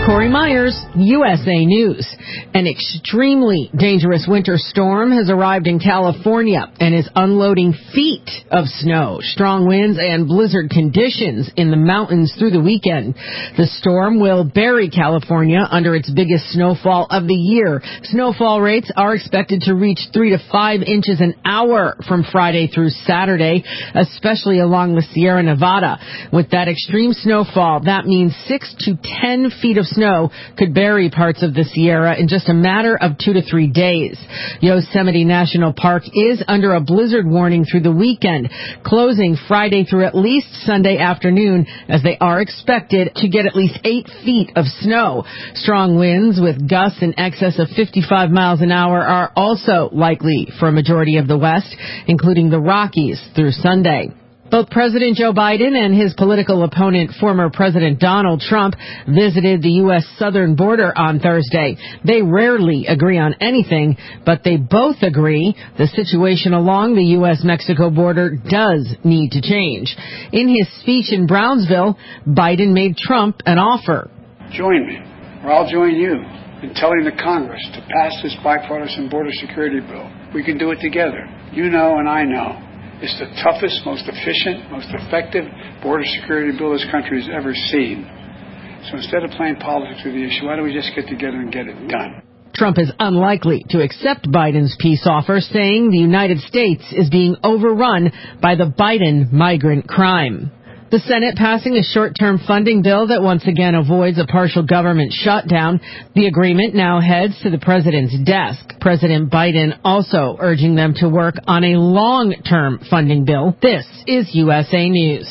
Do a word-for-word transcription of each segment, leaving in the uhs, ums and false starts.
Corey Myers, U S A News. An extremely dangerous winter storm has arrived in California and is unloading feet of snow, strong winds, and blizzard conditions in the mountains through the weekend. The storm will bury California under its biggest snowfall of the year. Snowfall rates are expected to reach three to five inches an hour from Friday through Saturday, especially along the Sierra Nevada. With that extreme snowfall, that means six to ten feet of snow could bury parts of the Sierra in just a matter of two to three days. Yosemite National Park is under a blizzard warning through the weekend, closing Friday through at least Sunday afternoon, as they are expected to get at least eight feet of snow. Strong winds with gusts in excess of fifty-five miles an hour are also likely for a majority of the West, including the Rockies, through Sunday. Both President Joe Biden and his political opponent, former President Donald Trump, visited the U S southern border on Thursday. They rarely agree on anything, but they both agree the situation along the U S Mexico border does need to change. In his speech in Brownsville, Biden made Trump an offer. Join me, or I'll join you, in telling the Congress to pass this bipartisan border security bill. We can do it together. You know and I know. It's the toughest, most efficient, most effective border security bill this country has ever seen. So instead of playing politics with the issue, why don't we just get together and get it done? Trump is unlikely to accept Biden's peace offer, saying the United States is being overrun by the Biden migrant crime. The Senate passing a short-term funding bill that once again avoids a partial government shutdown. The agreement now heads to the president's desk. President Biden also urging them to work on a long-term funding bill. This is U S A News.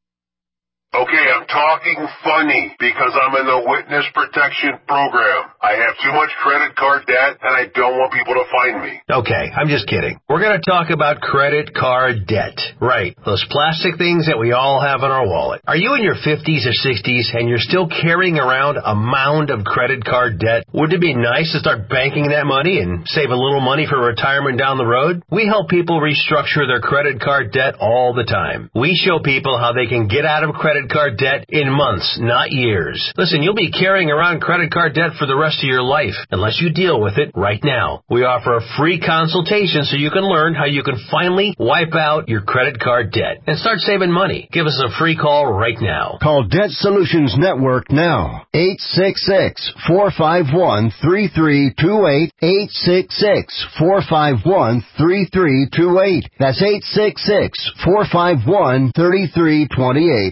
Okay, I'm talking funny because I'm in the witness protection program. I have too much credit card debt and I don't want people to find me. Okay, I'm just kidding. We're going to talk about credit card debt. Right, those plastic things that we all have in our wallet. Are you in your fifties or sixties and you're still carrying around a mound of credit card debt? Wouldn't it be nice to start banking that money and save a little money for retirement down the road? We help people restructure their credit card debt all the time. We show people how they can get out of credit card debt in months, not years. Listen, you'll be carrying around credit card debt for the rest of your life unless you deal with it right now. We offer a free consultation so you can learn how you can finally wipe out your credit card debt and start saving money. Give us a free call right now. Call Debt Solutions Network now. eight six six, four five one, three three two eight. eight six six, four five one, three three two eight. That's eight six six, four five one, three three two eight.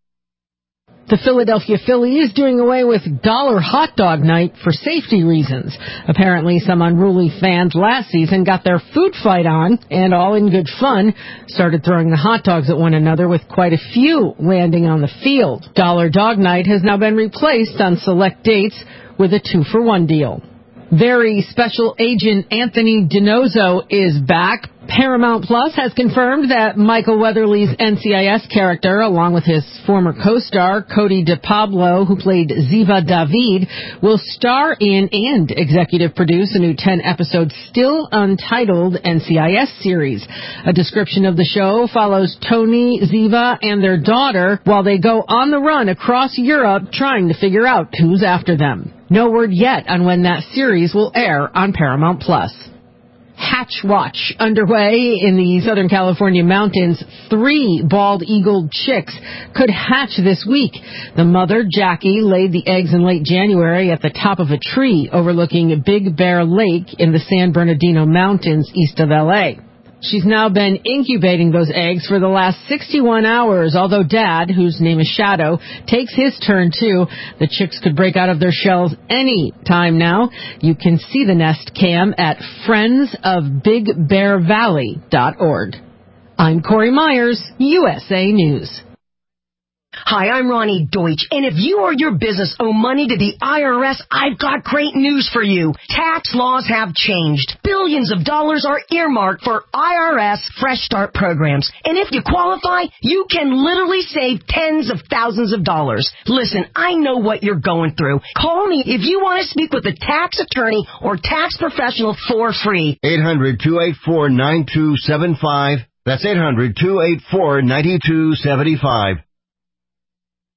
The Philadelphia Phillies doing away with dollar hot dog night for safety reasons. Apparently, some unruly fans last season got their food fight on and, all in good fun, started throwing the hot dogs at one another, with quite a few landing on the field. Dollar Dog Night has now been replaced on select dates with a two-for-one deal. Very Special Agent Anthony DiNozzo is back. Paramount Plus has confirmed that Michael Weatherly's N C I S character, along with his former co-star Cody DiPablo, who played Ziva David, will star in and executive produce a new ten-episode, still untitled N C I S series. A description of the show follows Tony, Ziva, and their daughter while they go on the run across Europe trying to figure out who's after them. No word yet on when that series will air on Paramount Plus. Hatch Watch underway in the Southern California mountains. Three bald-eagled chicks could hatch this week. The mother, Jackie, laid the eggs in late January at the top of a tree overlooking Big Bear Lake in the San Bernardino Mountains east of L A. She's now been incubating those eggs for the last sixty-one hours, although Dad, whose name is Shadow, takes his turn too. The chicks could break out of their shells any time now. You can see the nest cam at friends of big bear valley dot org. I'm Corey Myers, U S A News. Hi, I'm Ronnie Deutsch, and if you or your business owe money to the I R S, I've got great news for you. Tax laws have changed. Billions of dollars are earmarked for I R S Fresh Start programs, and if you qualify, you can literally save tens of thousands of dollars. Listen, I know what you're going through. Call me if you want to speak with a tax attorney or tax professional for free. eight hundred, two eight four, nine two seven five. That's eight hundred, two eight four, nine two seven five.